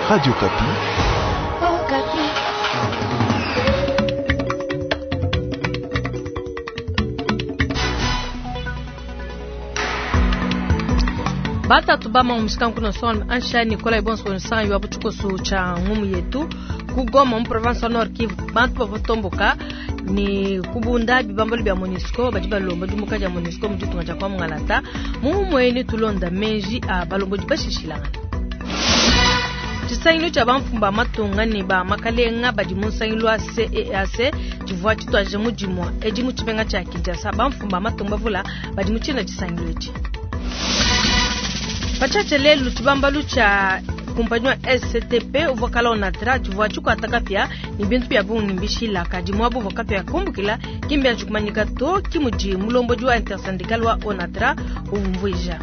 Radio Kapi. Oh, Kapi. Bata tubama mshika kuna son ansha Nicolas Bonson san yo abuchuko su cha ngumu yetu kugoma province Nord Kivu bantu batomboka ni kubunda bibambalo bya Monisco bajiba lomba jumuka ja Monisco mjitu ngacha kwa mngalata mumwe tulonda menji balombo jibashishilana Chisangilu cha bamfumba matunga ni ba makalenga bajimusangilu ase chivwa chitwa jemujimwa ejimu chibenga cha Kinshasa bamfumba matunga vula bajimuchina chisangilu echi Pachache lelu chibambalu cha kumpanywa STP uvokala onatra chivwa chuko ataka pia ni bintu pia bungi mbishila kajimwabu voka pia kumbukila kimbia chukumanyika to kimuji mulombo jua intersyndical wa onatra uvumvuija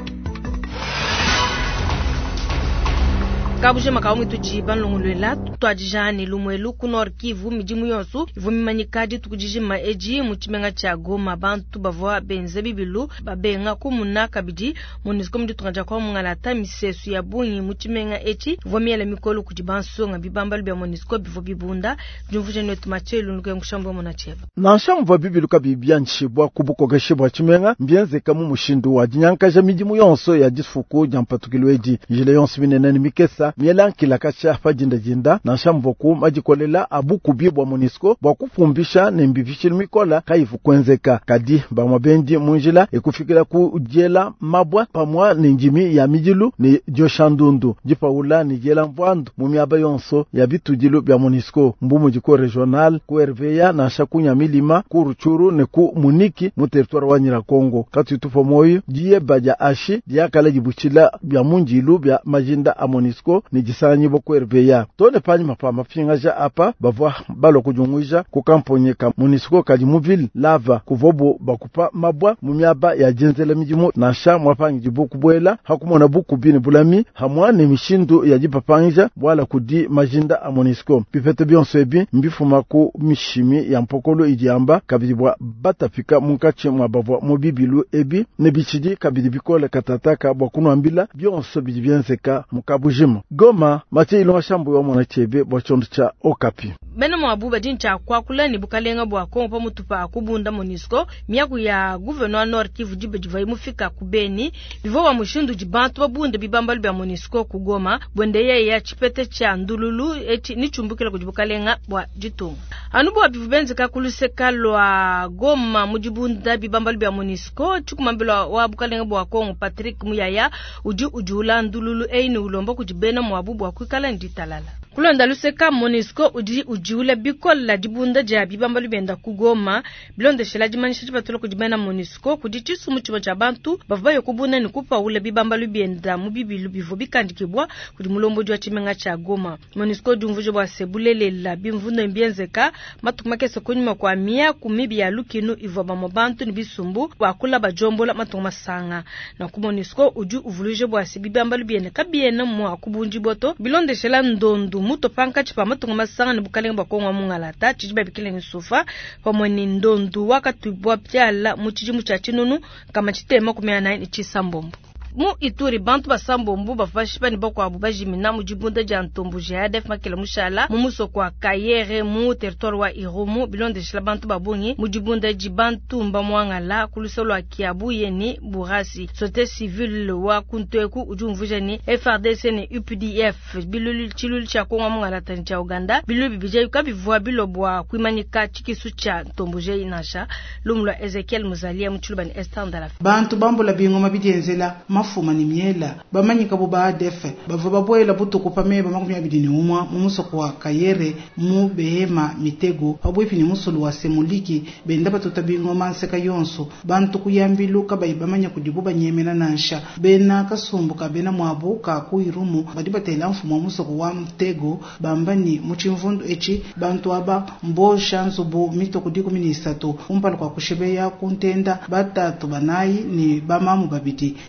Kabuje makaomi tujiban longulwela twajijani lumwelu ku Nord Kivu mijimu yonsu ivumimanyikadi tukujijima eji muchimenga cha Goma bantu bavwa benze bibilu babenga kumuna kabiji Monisco mditungaja kwa mungalata misesu ya bunyi muchimenga echi vomiela mikolu kujibansonga bibambalu bya Monisco bivo bibunda jumvuje nwetu machelu nuke ngushambo monacheva Nanshamva bibilu kabibia nchibwa kubukoga shibwa chimenga mbienze kamu mushindu wa jinyankaja mijimu yonso ya jisfuku jampatukilweji jile yonsu binenani mikesa Mielankila kasha fajinda jinda na shamvoku majikolela abuku bibwa Monisco bakufumbisha nembivishil mikola kaifu kwenzeka kadi ba mabendi munjila ekufikira ku jela mabwa pamwa ninjimi ya mijilu ni joshandundu jipaula ni jela mbwandu mumiaba yonso ya bitujilu bya Monisco mbumu jiko regional ku RVA na shakunya milima ku Ruchuru ne ku Muniki mu territoire wa Nyirakongo kati tufo moyo jiye baja ashi diakala jibuchila bya munjilu bya majinda a Monisco ni jisanyi boku RVA tone panyi mapama fingaja apa bavwa balo kujungwisha ku kamponye ka Monisco kali muville lava kuvobo bakupa mabwa mumiaba ya jenzela mijimu na sha mwapangi jibuku bwela hakumona buku bine bulami hamwane mishindu ya jipapangija wala kudi majinda a Monisco pipete byonsebi mbifuma ku mishimi ya mpokolo idiamba kabidibwa batafika munkache mwabavwa mobibilu ebi nebichidi kabidibikola katataka bwakunwambila byonso bijibyenzeka mukabujima Goma mate ilo shambu wa mwanachebe bochondo cha Okapi Bena mwabuba jincha kwa kula ni bukalenga bwa kompa mutupa kubunda Monisco miyaku ya gouvernement Nord Kivu jibejiva imufika kubeni bivo wa mushindu jibantu babunda bibambalu bya Monisco kugoma bwendeye ya chipete cha ndululu eti ni chumbukila kujibukalenga bwa jitunga anubu wa bivubenzi kakuluseka lwa Goma mujibunda bibambalu bya Monisco chukumambila wa bukalenga bwa Kongo Patrick Muyaya ujula ndululu eini ulomba kujibena mwabubu wa kuikala nditalala kulonda luseka Monisco ujiule bikola dibunda ja bibambalu benda kugoma bilonde shela jimanisha chibatolo kujibena Monisco kujichisu muchibo cha bantu bavubayo kubuna ni kupa ule bibambalu benda mubibilu bivo bikandikibwa kujimulombo jwa chimenga cha Goma Monisco dumvuje bwa sebulele la bimvundo mbienzeka matukumake kunyuma kwa mia kumibi ya lukinu ivo ba mabantu ni bisumbu wakula bajombola matuma sanga na ku Monisco uvuluje bwa sibibambalu benda kabiena mwa kubunji boto bilonde shela ndondu muto panka chipa matunga masanga nibukalenga bakongwa mungalata chijiba bikileni sufa pamweni ndondu wakatubwa pyala muchijimu cha chinunu kama chitema kumena ni chisambombo mu Ituri bantu basambombo bafashipa ni bako abubajimina mujibunda jantombu jadef makela mushala mumuso kwa Kayere mu territoire wa Irumu bilonde shila bantu babungi mujibunda jibantu mbamwangala kulusolo akiabu yeni burasi sote civil wa kunteku ujumvuja ni FRDC ni UPDF bilulu chilulu cha Kongo mungala tani cha Uganda bilulu bibije yukabivwa bilobwa kuimanika chikisu cha ntombuje inasha lumlwa Ezekiel Muzalia mchulubani estandala bantu bambola bingoma bidenzela mafuma ni miela bamanyika bo baadefe bava boyela butuku pameba makumya bidini umwa mumusoko wa Kayere mu behema mitego abwepi ni musulu wa semuliki benda batota bingoma nseka yonso bantu kuyambiluka bayibamanya kudibuba nyemena nansha bena kasumbuka bena mwabuka ku Irumu badibatela mfumo musoko wa mtego bambani muchimvundo echi bantu aba mbosha nzubu mitoko 13 umpala kwa kushebeya kuntenda batatu banayi ni bamamu babiti mbaya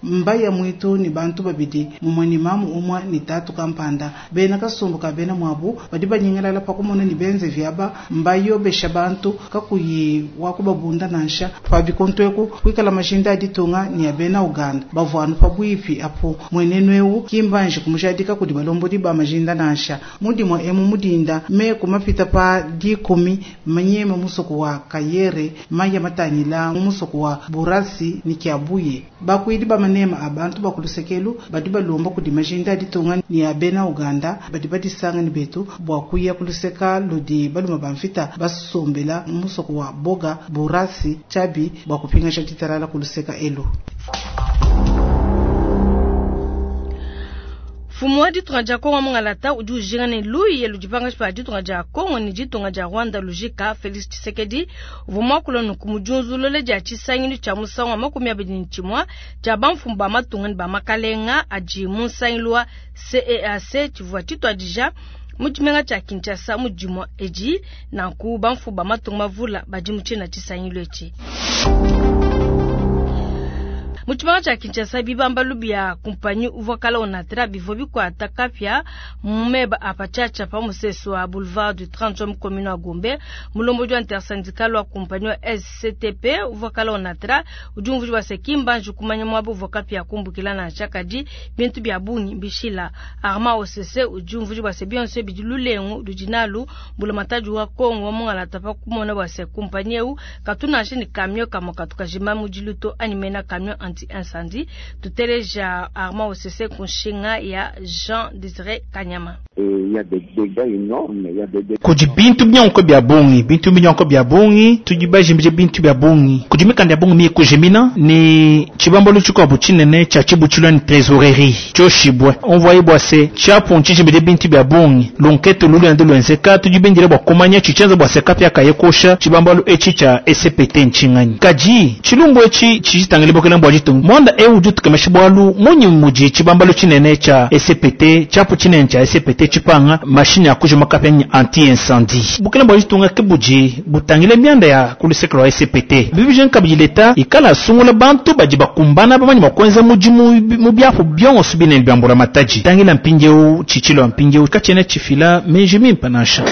ya mwitu ni bantu babidi mumwani mamu umwa ni tatu kampanda bena kasumbuka bena mwabu badiba nyingala pakumona ni benze vyaba mbayo besha bantu kakuyi wakubabunda nansha pabikontweku kwikala mashinda aditunga ni abena Uganda bavwanu pabwipi apo mwenenwewu kimbanje kumushadika kudi balombo di ba mashinda nansha mudi mwa emu mudinda me kumapita pa di10 manyema musoko wa Kayere maya matanyila musoko wa Burasi ni kiabuye bakwidi ba manema abantu bakulusekelu badiba lomba kudi mashinda aditunga ni abena Uganda badiba disanga ni betu bwakuya kuluseka lodi baluma bamfita basombela musoko wa Boga Burasi Chabi bakupinga shatitarala kuluseka elo. Fumu ditunga ja Kongo mongalata uju jirane lui yelu jipanga pa ditunga ja Kongo ni ditunga ja Rwanda logika Felix Tshisekedi vuma kulonu kumujunzu lole ja chisanyi cha musanwa makumi abedini chimwa ja bamfumba matungani ba makalenga aji musailwa CEAC chivwa titwa dija mujimenga cha Kinshasa mujimo eji na ku bamfumba matunga mavula baji muchina chisanyi lwechi. Muchimanga cha Kinshasa bibamba lubia kumpanyi uvokala onatra bivobi kwa atakapya mumeba apachacha pa museso wa boulevard du 30e commune wa Gombe mulombo jo intersyndical wa kumpanyi wa SCTP uvokala onatra ujumvuji wa sekimba njukumanya mwabu uvokapya kumbukila na chakadi bintu bya buni bishila arma OCC ujumvuji wa sebionse bidilulengu dujinalu bulamataju wa Kongo mongala tapa kumona wa se kumpanyi u katuna shini kamyo kamoka tukajima mujiluto animena kamyo anti-incendie tuteleja arma OCC kunshinga ya Jean Désiré Kanyama. Il y a des dégâts énormes, il y a des dégâts. Kuji bintu byanko bya bongi tujibaje bintu bya bongi kujimika ndia bongi kujimina ni chibambo luchiko buchinene cha chibuchula ni trésorerie choshibwe envoyé boise chapo nchije bintu bya bongi l'enquête lulu ndo lwenzeka tujibendire bwa komanya chichenza bwa sekapya kayekosha chibambo echi cha SPT nchingani kaji chilumbo echi chitangile bokela mbwa jitu mwanda jutu kamashibwalu munyi muji chibambo chinene cha SPT chapo chinene cha SPT chipanga mashine ya kujuma kapya anti-incendie bokela mbwa jitu ngakebuji butangile mianda ya kulisekelo wa SPT bibijen kabiji leta ikala sungula bantu bajiba kumbana bamanyi bakwenza mu byafu byonso binene byambura mataji tangila mpinjeu chichilo mpinjeu kachene chifila mejimi mpanasha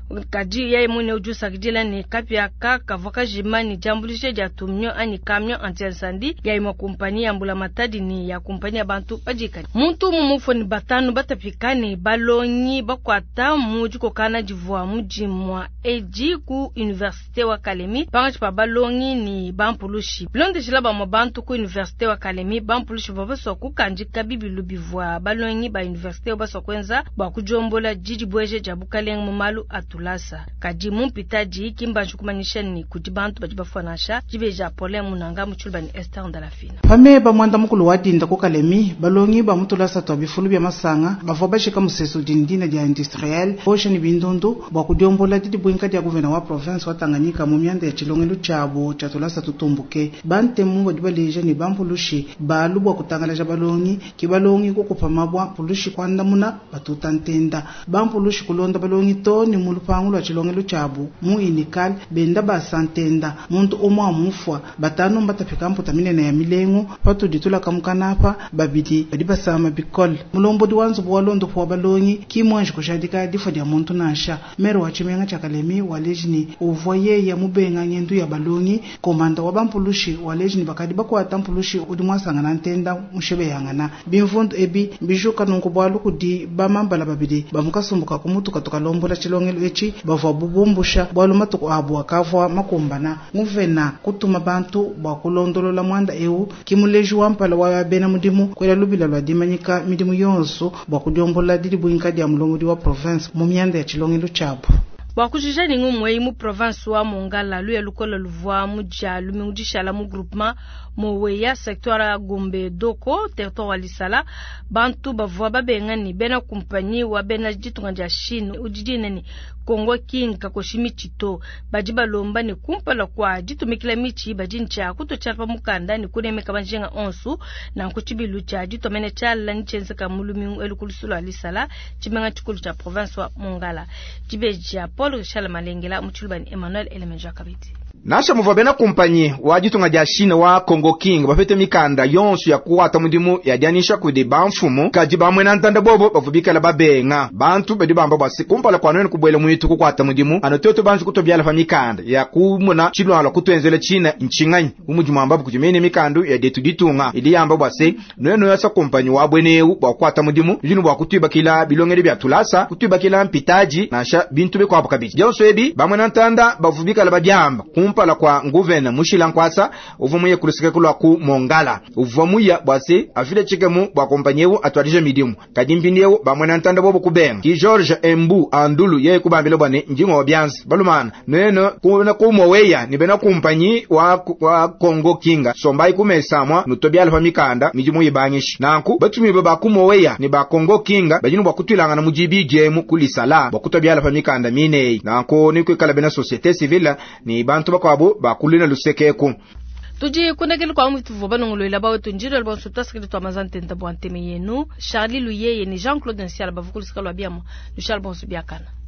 kaji ya mune ujusa kidila ni kapya kaka voka jimani jambulishe ja tumnyo ani kamyo anti-incendie ya ima kumpani ya mbula matadi ni ya kumpani ya bantu pajika muntu mumufo ni batanu batapikani balonyi bakwata mujuko kana jivua mujimwa eji ku universite wa Kalemi pangachi pa balonyi ni bampulushi blonde jilaba mwa bantu ku universite wa Kalemi bampulushi babaso kukanjika bibilu bivua balonyi ba universite baso kwenza bakujombola jiji bweje jabukaleng mumalu atulasa kaji mumpitaji kimba chukumanisha ni kujibantu bajibafanasha jibeja pole munanga muchulba ni Esther Ndalafina pame ba mwanda mukulu wadinda ku Kalemi balonyi ba mutulasa to bifulu bya masanga bavoba shika museso dindina dia industriel boshe ni bindundu bwa kudyombola didi bwinka dia guverneur wa province wa Tanganyika mu myanda ya chilongelo chabo chatulasa tutumbuke bante mu badibaleje ni bampulushi balu bwa kutangala ja balonyi kibalonyi ko kupamabwa pulushi kwanda muna batutantenda bampulushi kulonda balonyi to ni mulupangu lwa chilongelo chabo mu inikal benda basantenda muntu omwa mufwa batano batafika mputa minene ya milengo patu ditula kamukanapa babidi badibasama bikol mulombo diwanzu bwalondo po balonyi kimwanji kushadika difo dia muntu nasha mero wa chimenga cha Kalemi walejini uvoye ya mubenga nyendu ya balonyi komanda wa bampulushi walejini bakadi bakwata mpulushi udimwasanga nantenda mushebe yangana bimvundu ebi bijuka nungu bwalu kudi bamambala babidi bamukasumbuka kumutu katoka lombo la chilongelo echi bavwa bubumbusha bwalu matuku abu akavwa makumbana nguvena kutuma bantu bakulondolola mwanda kimuleji wampala wa bena mudimu kwela lubila lwa dimanyika midimu yonso bakudyombola didi bwinka dia mulomodi wa province mu myanda ya chilongelo chabo wakujija ningu mwei mu province wa Mongala luya lukolo luvwa muja lumingudishala mu groupement moweya secteur ya Gombe doko territoire walisala bantu bavwa babengani bena kumpanyi wa bena jitunga ja Chine ujidineni Kongo kinka koshimi chito bajiba lomba ni kumpala kwa jitumikila michi bajincha kutochapa mukanda ni kunemeka banjenga onsu na kuchibilu cha jito mene chala nichenze ka mulumingu elukulusulu alisala chimenga chikulu cha province wa Mongala jibeja Paul Richard Malengela muchulubani Emmanuel Elemenja Kabiti nasha muvabena kompanyi wajitunga ja China wa Congo King bafete mikanda yonsu ya kuwata mudimu ya janisha kude bamfumu kaji bamwe na ntanda bobo bavubika la babenga bantu bedi bamba basi kumpala kwa nene kubwele mwitu kukwata mudimu anototo bantu kutobyala fa mikanda ya kumuna chilwala kutwenzele China inchinganyi umujuma ambabu kujimene mikandu ya detu ditunga ili yamba basi neno yasa kompanyi wabweneu bakwata mudimu jinu bakutiba kila bilongere bya tulasa kutiba kila mpitaji nasha bintu bekwa kabiji jonso ebi bamwe na ntanda bavubika la badyamba kumpala kwa nguvena mushila nkwasa uvumuye kulisike kulwa ku Mongala uvumuya bwase afile chikemu bwa kompanyewu atwadije midimu kadimbindewu bamwe na ntanda bobo kubenga ki George Embu Andulu ye kubambele bwane njingo obyansi balumana neno kuna kumoweya nibena kompanyi wa Congo Kinga sombai kumesamwa nutobyala fa mikanda midimu yibanyishi nanku batumi baba kumoweya ni ba Congo Kinga bajinu bwa kutwilanga na mujibi jemu kulisala bwa kutobyala fa mikanda mine nanko ni kwikala bena societe civile ni bantu bakwabo bakulina lusekeku tuji kunakili kwa mtuvu banongolola bawe tunjiro lba sutaskili to amazante ntabwante meyenu Charlie Luyeye ni Jean-Claude Nsiala bavukulisika lwa biamo du Charles Bonsu biakana